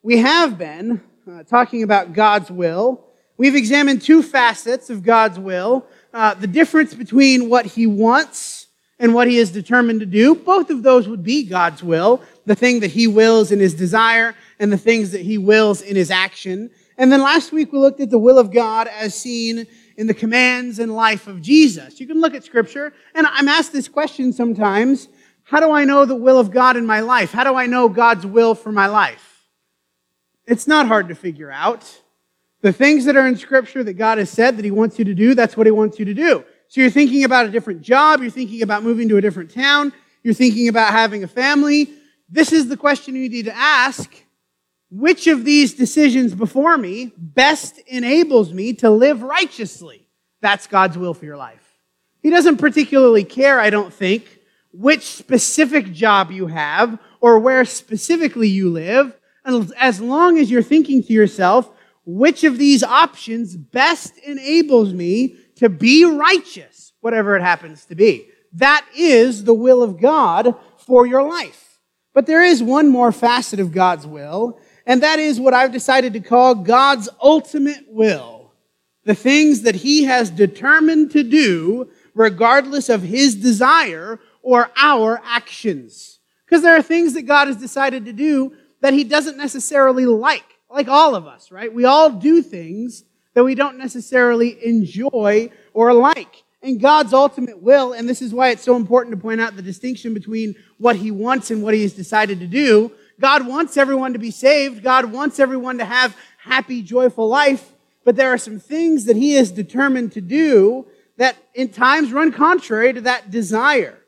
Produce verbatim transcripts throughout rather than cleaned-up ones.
We have been uh, talking about God's will. We've examined two facets of God's will, uh, the difference between what He wants and what He is determined to do. Both of those would be God's will, the thing that He wills in His desire and the things that He wills in His action. And then last week we looked at the will of God as seen in the commands and life of Jesus. You can look at Scripture, and I'm asked this question sometimes: how do I know the will of God in my life? How do I know God's will for my life? It's not hard to figure out. The things that are in Scripture that God has said that He wants you to do, that's what He wants you to do. So you're thinking about a different job, you're thinking about moving to a different town, you're thinking about having a family. This is the question you need to ask: which of these decisions before me best enables me to live righteously? That's God's will for your life. He doesn't particularly care, I don't think, which specific job you have or where specifically you live, as long as you're thinking to yourself, which of these options best enables me to be righteous, whatever it happens to be. That is the will of God for your life. But there is one more facet of God's will, and that is what I've decided to call God's ultimate will. The things that He has determined to do regardless of His desire or our actions. Because there are things that God has decided to do that He doesn't necessarily like. Like all of us, right? We all do things that we don't necessarily enjoy or like. And God's ultimate will, and this is why it's so important to point out the distinction between what He wants and what He has decided to do. God wants everyone to be saved. God wants everyone to have happy, joyful life. But there are some things that He is determined to do that in times run contrary to that desire.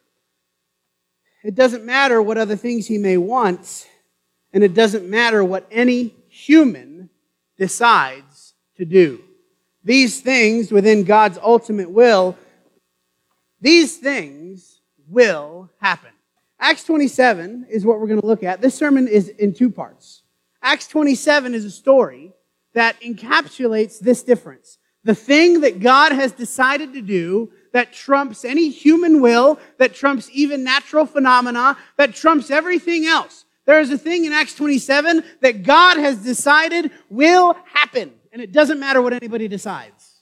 It doesn't matter what other things He may want, and it doesn't matter what any human decides to do. These things within God's ultimate will, these things will happen. Acts twenty-seven is what we're going to look at. This sermon is in two parts. Acts twenty-seven is a story that encapsulates this difference. The thing that God has decided to do that trumps any human will, that trumps even natural phenomena, that trumps everything else. There is a thing in Acts twenty-seven that God has decided will happen, and it doesn't matter what anybody decides.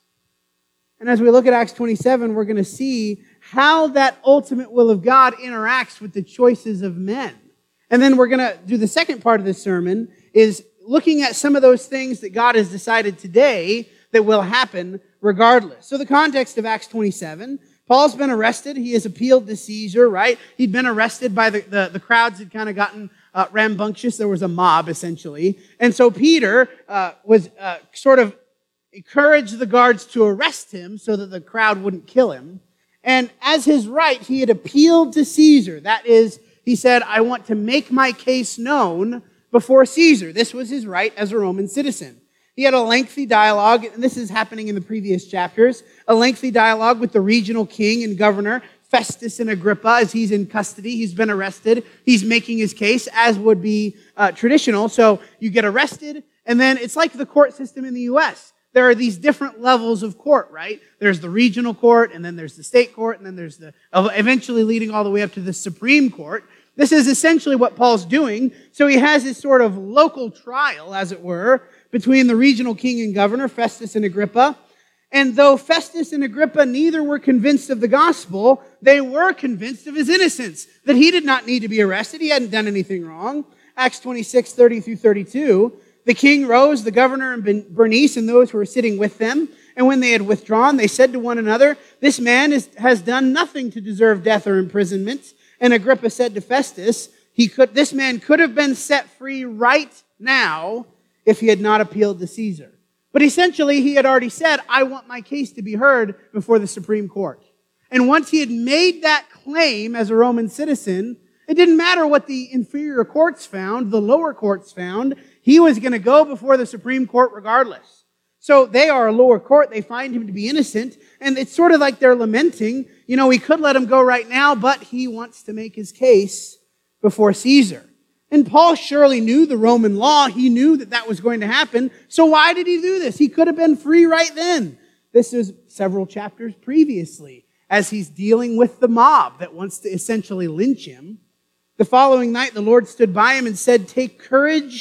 And as we look at Acts twenty-seven, we're going to see how that ultimate will of God interacts with the choices of men. And then we're going to do the second part of this sermon, is looking at some of those things that God has decided today that will happen regardless. So the context of Acts twenty-seven, Paul's been arrested. He has appealed to Caesar, right? He'd been arrested by the, the, the crowds had kind of gotten uh, rambunctious. There was a mob, essentially. And so Peter uh, was uh, sort of encouraged the guards to arrest him so that the crowd wouldn't kill him. And as his right, he had appealed to Caesar. That is, he said, I want to make my case known before Caesar. This was his right as a Roman citizen. He had a lengthy dialogue, and this is happening in the previous chapters, a lengthy dialogue with the regional king and governor, Festus and Agrippa, as he's in custody. He's been arrested. He's making his case, as would be uh, traditional. So you get arrested, and then it's like the court system in the U S There are these different levels of court, right? There's the regional court, and then there's the state court, and then there's the, eventually leading all the way up to the Supreme Court. This is essentially what Paul's doing. So he has this sort of local trial, as it were, between the regional king and governor, Festus and Agrippa. And though Festus and Agrippa neither were convinced of the gospel, they were convinced of his innocence, that he did not need to be arrested. He hadn't done anything wrong. Acts twenty-six, thirty through thirty-two. The king rose, the governor and Bernice and those who were sitting with them. And when they had withdrawn, they said to one another, this man is, has done nothing to deserve death or imprisonment. And Agrippa said to Festus, he could, this man could have been set free right now if he had not appealed to Caesar. But essentially, he had already said, I want my case to be heard before the Supreme Court. And once he had made that claim as a Roman citizen, it didn't matter what the inferior courts found, the lower courts found, he was going to go before the Supreme Court regardless. So they are a lower court, they find him to be innocent, and it's sort of like they're lamenting, you know, we could let him go right now, but he wants to make his case before Caesar. And Paul surely knew the Roman law. He knew that that was going to happen. So why did he do this? He could have been free right then. This is several chapters previously, as he's dealing with the mob that wants to essentially lynch him. The following night, the Lord stood by him and said, take courage,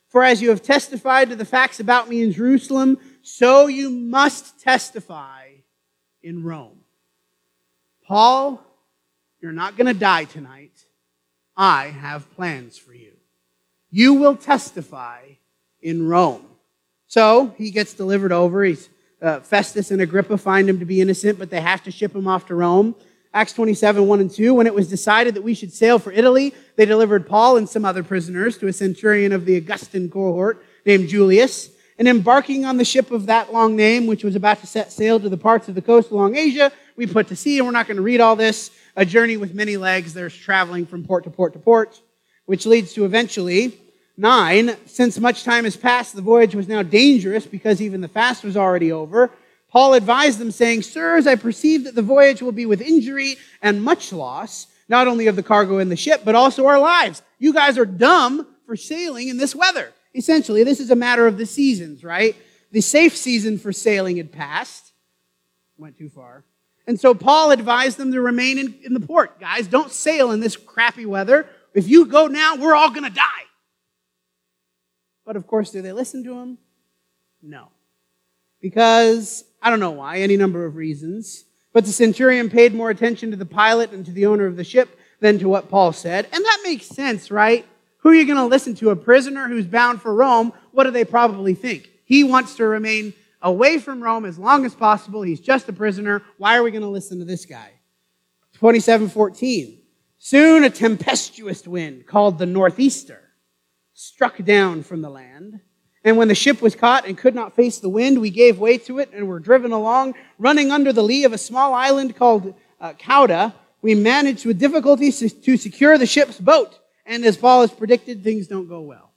For as you have testified to the facts about me in Jerusalem, so you must testify in Rome. Paul, you're not going to die tonight. I have plans for you. You will testify in Rome. So he gets delivered over. He's, uh, Festus and Agrippa find him to be innocent, but they have to ship him off to Rome. Acts twenty-seven, one and two, when it was decided that we should sail for Italy, they delivered Paul and some other prisoners to a centurion of the Augustan cohort named Julius. And embarking on the ship of that long name, which was about to set sail to the parts of the coast along Asia, we put to sea, and we're not going to read all this. A journey with many legs, there's traveling from port to port to port, which leads to eventually, nine, since much time has passed, the voyage was now dangerous because even the fast was already over. Paul advised them, saying, Sirs, I perceive that the voyage will be with injury and much loss, not only of the cargo in the ship, but also our lives. You guys are dumb for sailing in this weather. Essentially, this is a matter of the seasons, right? The safe season for sailing had passed. Went too far. And so Paul advised them to remain in, in the port. Guys, don't sail in this crappy weather. If you go now, we're all going to die. But of course, do they listen to him? No. Because, I don't know why, any number of reasons. But the centurion paid more attention to the pilot and to the owner of the ship than to what Paul said. And that makes sense, right? Who are you going to listen to? A prisoner who's bound for Rome? What do they probably think? He wants to remain away from Rome as long as possible. He's just a prisoner. Why are we going to listen to this guy? twenty-seven fourteen. Soon a tempestuous wind called the northeaster struck down from the land. And when the ship was caught and could not face the wind, we gave way to it and were driven along, running under the lee of a small island called uh, Cauda. We managed with difficulty to secure the ship's boat. And as Paul has predicted, things don't go well.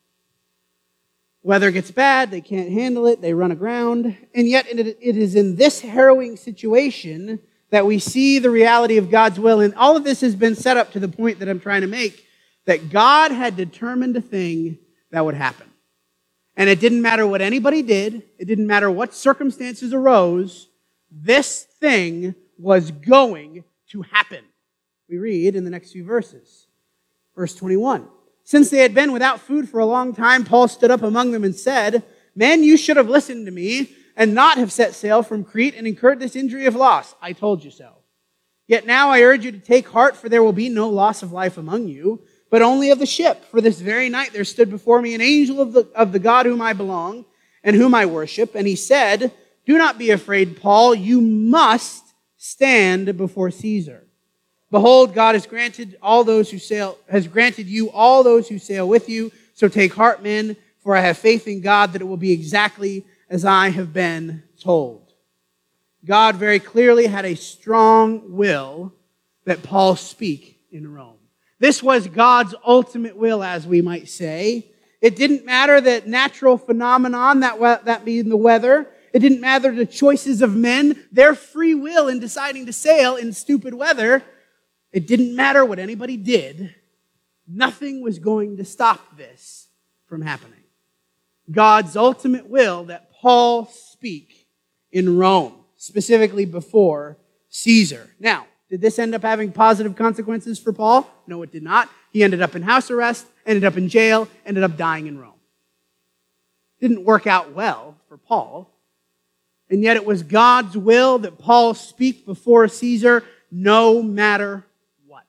Weather gets bad, they can't handle it, they run aground. And yet it is in this harrowing situation that we see the reality of God's will. And all of this has been set up to the point that I'm trying to make, that God had determined a thing that would happen. And it didn't matter what anybody did. It didn't matter what circumstances arose. This thing was going to happen. We read in the next few verses. Verse twenty-one. Since they had been without food for a long time, Paul stood up among them and said, Men, you should have listened to me and not have set sail from Crete and incurred this injury of loss. I told you so. Yet now I urge you to take heart, for there will be no loss of life among you, but only of the ship. For this very night there stood before me an angel of the, of the God whom I belong and whom I worship. And he said, Do not be afraid, Paul. You must stand before Caesar. Behold, God has granted all those who sail, has granted you all those who sail with you. So take heart, men, for I have faith in God that it will be exactly as I have been told. God very clearly had a strong will that Paul speak in Rome. This was God's ultimate will, as we might say. It didn't matter that natural phenomenon, that, we- that being the weather. It didn't matter the choices of men, their free will in deciding to sail in stupid weather. It didn't matter what anybody did. Nothing was going to stop this from happening. God's ultimate will that Paul speak in Rome, specifically before Caesar. Now, did this end up having positive consequences for Paul? No, it did not. He ended up in house arrest, ended up in jail, ended up dying in Rome. Didn't work out well for Paul. And yet it was God's will that Paul speak before Caesar no matter what.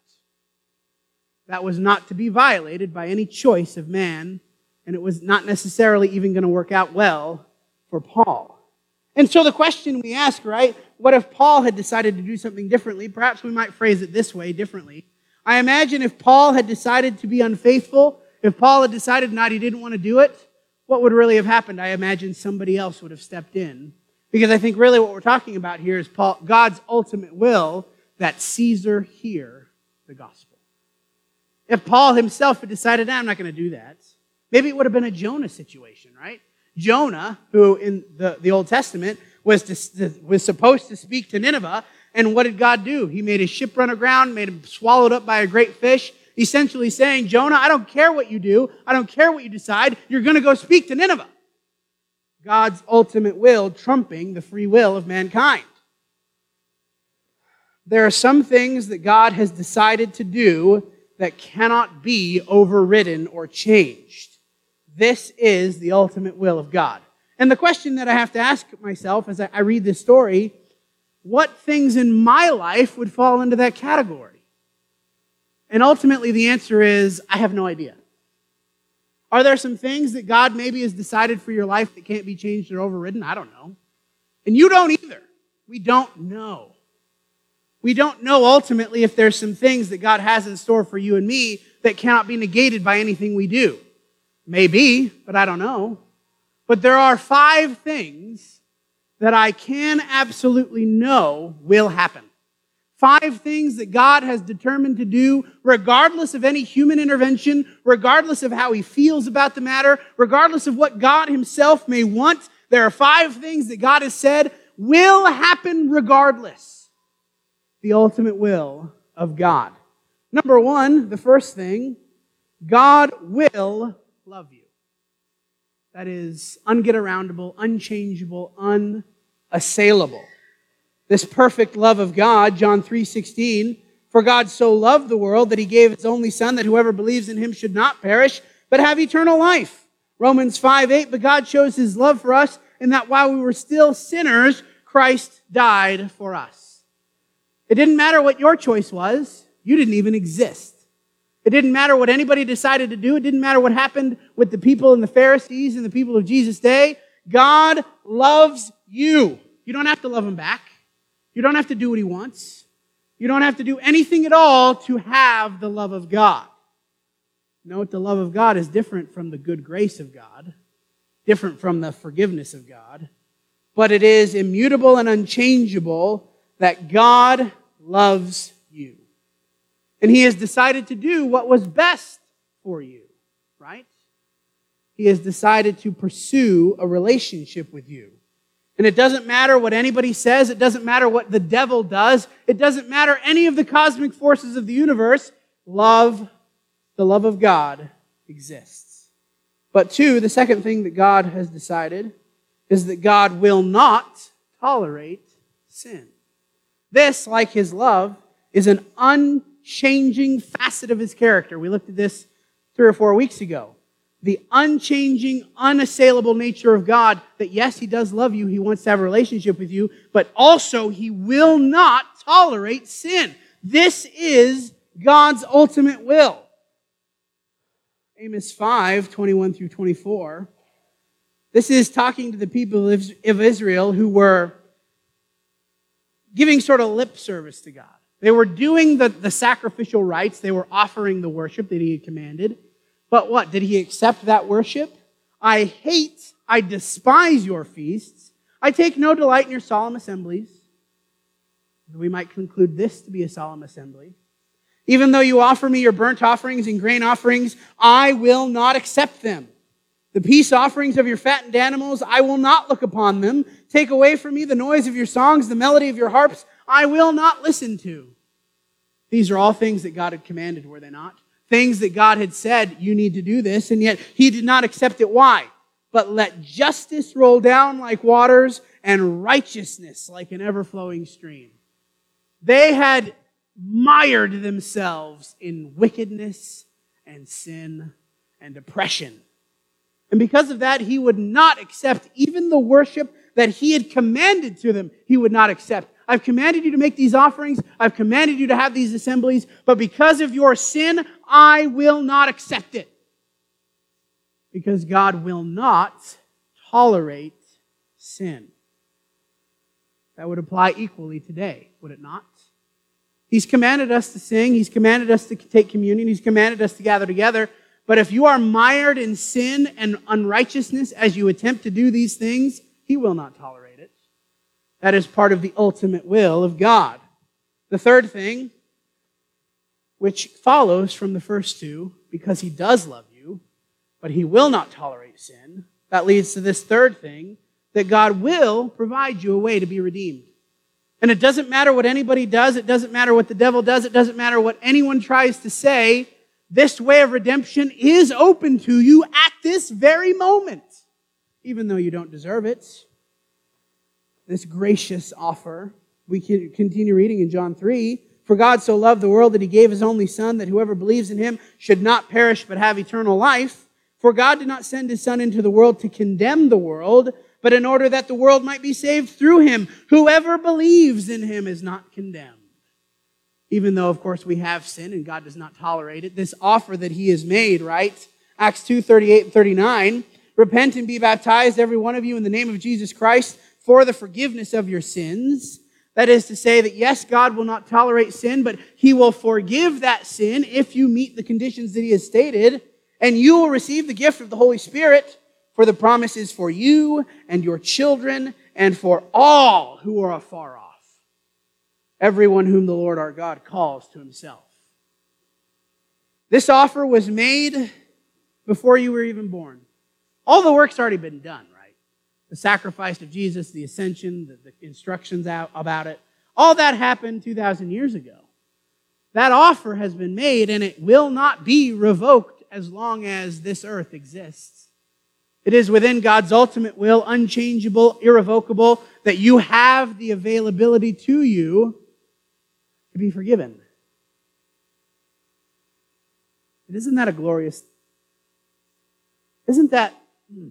That was not to be violated by any choice of man, and it was not necessarily even going to work out well for Paul. And so the question we ask, right, what if Paul had decided to do something differently? Perhaps we might phrase it this way, differently. I imagine if Paul had decided to be unfaithful, if Paul had decided not, he didn't want to do it, what would really have happened? I imagine somebody else would have stepped in. Because I think really what we're talking about here is Paul, God's ultimate will that Caesar hear the gospel. If Paul himself had decided, nah, I'm not going to do that, maybe it would have been a Jonah situation, right? Jonah, who in the, the Old Testament was, to, was supposed to speak to Nineveh, and what did God do? He made his ship run aground, made him swallowed up by a great fish, essentially saying, Jonah, I don't care what you do, I don't care what you decide, you're going to go speak to Nineveh. God's ultimate will trumping the free will of mankind. There are some things that God has decided to do that cannot be overridden or changed. This is the ultimate will of God. And the question that I have to ask myself as I read this story, what things in my life would fall into that category? And ultimately the answer is, I have no idea. Are there some things that God maybe has decided for your life that can't be changed or overridden? I don't know. And you don't either. We don't know. We don't know ultimately if there's some things that God has in store for you and me that cannot be negated by anything we do. Maybe, but I don't know. But there are five things that I can absolutely know will happen. Five things that God has determined to do, regardless of any human intervention, regardless of how he feels about the matter, regardless of what God himself may want. There are five things that God has said will happen regardless. The ultimate will of God. Number one, the first thing, God will love you. That is unget-aroundable, unchangeable, unassailable. This perfect love of God, John three sixteen, for God so loved the world that he gave his only Son, that whoever believes in him should not perish, but have eternal life. Romans five eight, but God shows his love for us in that while we were still sinners, Christ died for us. It didn't matter what your choice was. You didn't even exist. It didn't matter what anybody decided to do. It didn't matter what happened with the people and the Pharisees and the people of Jesus' day. God loves you. You don't have to love him back. You don't have to do what he wants. You don't have to do anything at all to have the love of God. Note, the love of God is different from the good grace of God, different from the forgiveness of God, but it is immutable and unchangeable that God loves you. And he has decided to do what was best for you, right? He has decided to pursue a relationship with you. And it doesn't matter what anybody says. It doesn't matter what the devil does. It doesn't matter any of the cosmic forces of the universe. Love, the love of God, exists. But two, the second thing that God has decided is that God will not tolerate sin. This, like his love, is an unchanging facet of his character. We looked at this three or four weeks ago. The unchanging, unassailable nature of God, that yes, he does love you, he wants to have a relationship with you, but also he will not tolerate sin. This is God's ultimate will. Amos five, twenty-one through twenty-four. This is talking to the people of Israel who were giving sort of lip service to God. They were doing the, the sacrificial rites. They were offering the worship that he had commanded. But what? Did he accept that worship? I hate, I despise your feasts. I take no delight in your solemn assemblies. We might conclude this to be a solemn assembly. Even though you offer me your burnt offerings and grain offerings, I will not accept them. The peace offerings of your fattened animals, I will not look upon them. Take away from me the noise of your songs, the melody of your harps, I will not listen to. These are all things that God had commanded, were they not? Things that God had said, you need to do this, and yet he did not accept it. Why? But let justice roll down like waters and righteousness like an ever-flowing stream. They had mired themselves in wickedness and sin and oppression. And because of that, he would not accept even the worship that he had commanded to them. He would not accept. I've commanded you to make these offerings. I've commanded you to have these assemblies. But because of your sin, I will not accept it. Because God will not tolerate sin. That would apply equally today, would it not? He's commanded us to sing. He's commanded us to take communion. He's commanded us to gather together. But if you are mired in sin and unrighteousness as you attempt to do these things, he will not tolerate it. That is part of the ultimate will of God. The third thing, which follows from the first two, because he does love you, but he will not tolerate sin, that leads to this third thing, that God will provide you a way to be redeemed. And it doesn't matter what anybody does, it doesn't matter what the devil does, it doesn't matter what anyone tries to say, this way of redemption is open to you at this very moment, even though you don't deserve it. This gracious offer. We can continue reading in John three. For God so loved the world that he gave his only Son, that whoever believes in him should not perish but have eternal life. For God did not send his Son into the world to condemn the world, but in order that the world might be saved through him. Whoever believes in him is not condemned. Even though, of course, we have sin and God does not tolerate it, this offer that he has made, right? Acts two, thirty-eight and thirty-nine, repent and be baptized, every one of you, in the name of Jesus Christ, for the forgiveness of your sins. That is to say that, yes, God will not tolerate sin, but he will forgive that sin if you meet the conditions that he has stated, and you will receive the gift of the Holy Spirit, for the promise is for you and your children and for all who are afar off, everyone whom the Lord our God calls to himself. This offer was made before you were even born. All the work's already been done, right? The sacrifice of Jesus, the ascension, the, the instructions out about it, all that happened two thousand years ago. That offer has been made, and it will not be revoked as long as this earth exists. It is within God's ultimate will, unchangeable, irrevocable, that you have the availability to you to be forgiven. And isn't that a glorious, isn't that,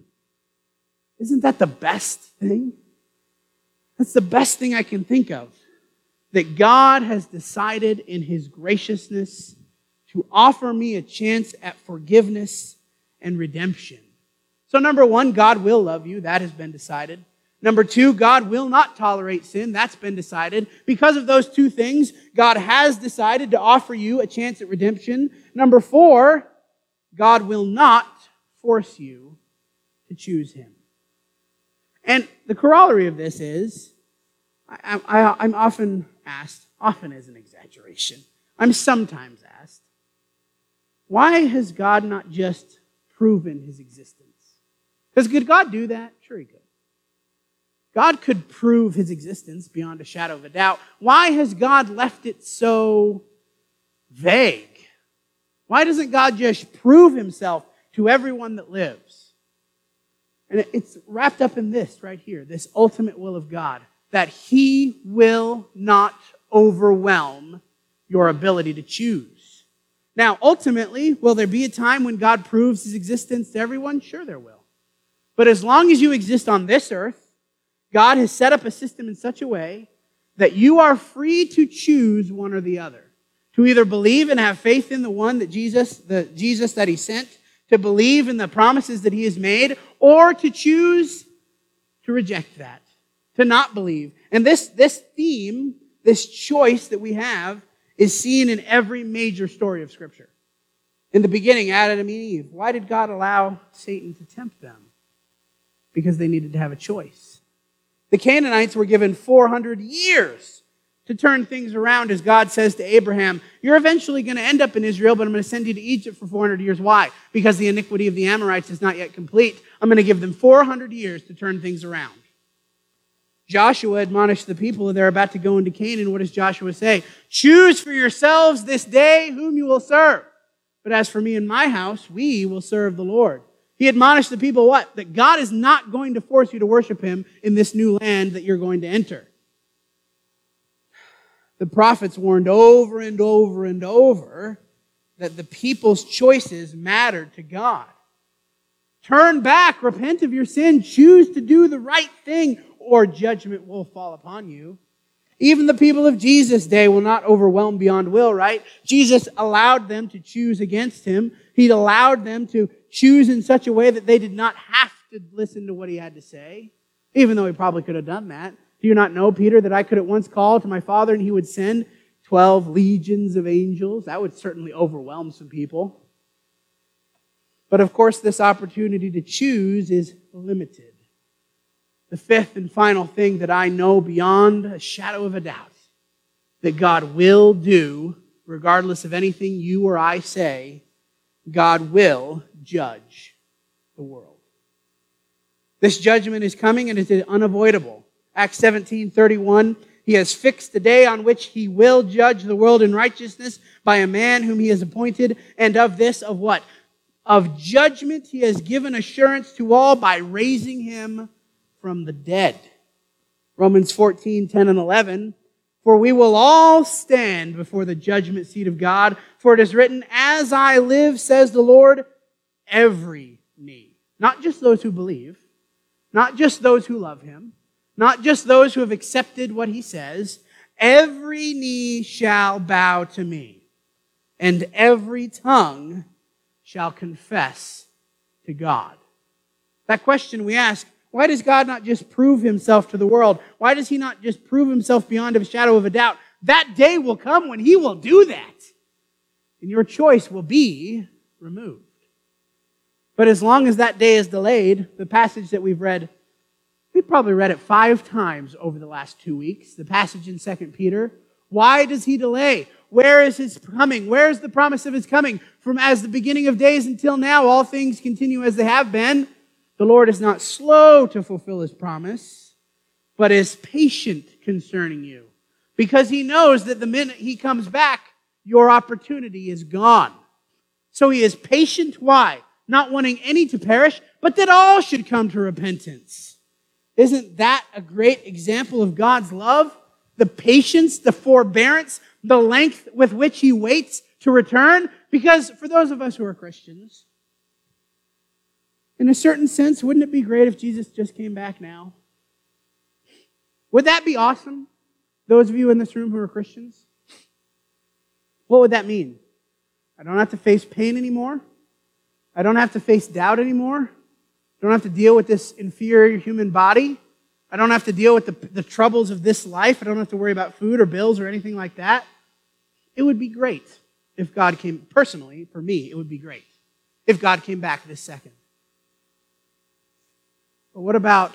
isn't that the best thing? That's the best thing I can think of. That God has decided in his graciousness to offer me a chance at forgiveness and redemption. So number one, God will love you. That has been decided. Number two, God will not tolerate sin. That's been decided. Because of those two things, God has decided to offer you a chance at redemption. Number four, God will not force you to choose him. And the corollary of this is, I, I, I'm often asked, often is an exaggeration, I'm sometimes asked, why has God not just proven his existence? Because could God do that? Sure he could. God could prove his existence beyond a shadow of a doubt. Why has God left it so vague? Why doesn't God just prove himself to everyone that lives? And it's wrapped up in this right here, this ultimate will of God, that he will not overwhelm your ability to choose. Now, ultimately, will there be a time when God proves his existence to everyone? Sure there will. But as long as you exist on this earth, God has set up a system in such a way that you are free to choose one or the other. To either believe and have faith in the one that Jesus, the Jesus that he sent, to believe in the promises that he has made, or to choose to reject that, to not believe. And this, this theme, this choice that we have, is seen in every major story of Scripture. In the beginning, Adam and Eve, why did God allow Satan to tempt them? Because they needed to have a choice. The Canaanites were given four hundred years to turn things around, as God says to Abraham, you're eventually going to end up in Israel, but I'm going to send you to Egypt for four hundred years. Why? Because the iniquity of the Amorites is not yet complete. I'm going to give them four hundred years to turn things around. Joshua admonished the people that they're about to go into Canaan. What does Joshua say? Choose for yourselves this day whom you will serve. But as for me and my house, we will serve the Lord. He admonished the people what? That God is not going to force you to worship him in this new land that you're going to enter. The prophets warned over and over and over that the people's choices mattered to God. Turn back, repent of your sin, choose to do the right thing, or judgment will fall upon you. Even the people of Jesus' day will not overwhelm beyond will, right? Jesus allowed them to choose against him. He allowed them to choose in such a way that they did not have to listen to what he had to say, even though he probably could have done that. Do you not know, Peter, that I could at once call to my Father and he would send twelve legions of angels? That would certainly overwhelm some people. But of course, this opportunity to choose is limited. The fifth and final thing that I know beyond a shadow of a doubt that God will do, regardless of anything you or I say, God will judge the world. This judgment is coming and it is unavoidable. Acts seventeen thirty-one, he has fixed the day on which he will judge the world in righteousness by a man whom he has appointed, and of this, of what? Of judgment he has given assurance to all by raising him from the dead. Romans fourteen ten and eleven, for we will all stand before the judgment seat of God, for it is written, as I live, says the Lord, every knee. Not just those who believe, not just those who love him, not just those who have accepted what he says. Every knee shall bow to me, and every tongue shall confess to God. That question we ask, why does God not just prove himself to the world? Why does he not just prove himself beyond a shadow of a doubt? That day will come when he will do that, and your choice will be removed. But as long as that day is delayed, the passage that we've read, we've probably read it five times over the last two weeks, the passage in Second Peter. Why does he delay? Where is his coming? Where is the promise of his coming? From as the beginning of days until now, all things continue as they have been. The Lord is not slow to fulfill his promise, but is patient concerning you, because he knows that the minute he comes back, your opportunity is gone. So he is patient. Why? Not wanting any to perish, but that all should come to repentance. Isn't that a great example of God's love? The patience, the forbearance, the length with which he waits to return. Because for those of us who are Christians, in a certain sense, wouldn't it be great if Jesus just came back now? Would that be awesome? Those of you in this room who are Christians? What would that mean? I don't have to face pain anymore. I don't have to face doubt anymore. I don't have to deal with this inferior human body. I don't have to deal with the, the troubles of this life. I don't have to worry about food or bills or anything like that. It would be great if God came, personally, for me, it would be great if God came back this second. But what about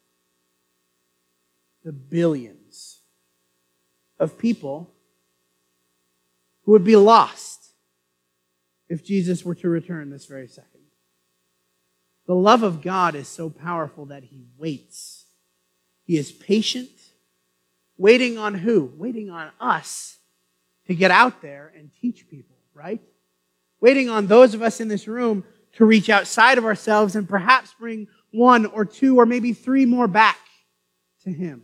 the billions of people who would be lost if Jesus were to return this very second? The love of God is so powerful that he waits. He is patient, waiting on who? Waiting on us to get out there and teach people, right? Waiting on those of us in this room to reach outside of ourselves and perhaps bring one or two or maybe three more back to him.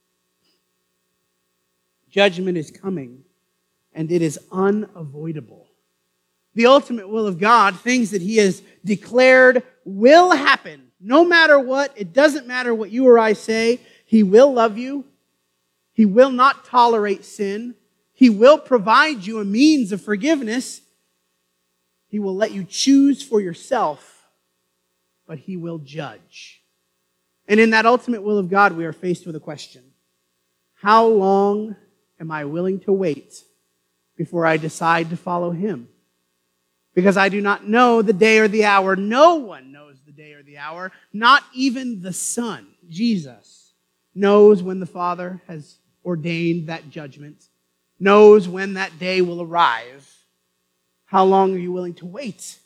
Judgment is coming, and it is unavoidable. The ultimate will of God, things that he has declared will happen. No matter what, it doesn't matter what you or I say, he will love you. He will not tolerate sin. He will provide you a means of forgiveness. He will let you choose for yourself, but he will judge. And in that ultimate will of God, we are faced with a question. How long am I willing to wait before I decide to follow him? Because I do not know the day or the hour. No one knows the day or the hour. Not even the Son, Jesus, knows when the Father has ordained that judgment, knows when that day will arrive. How long are you willing to wait?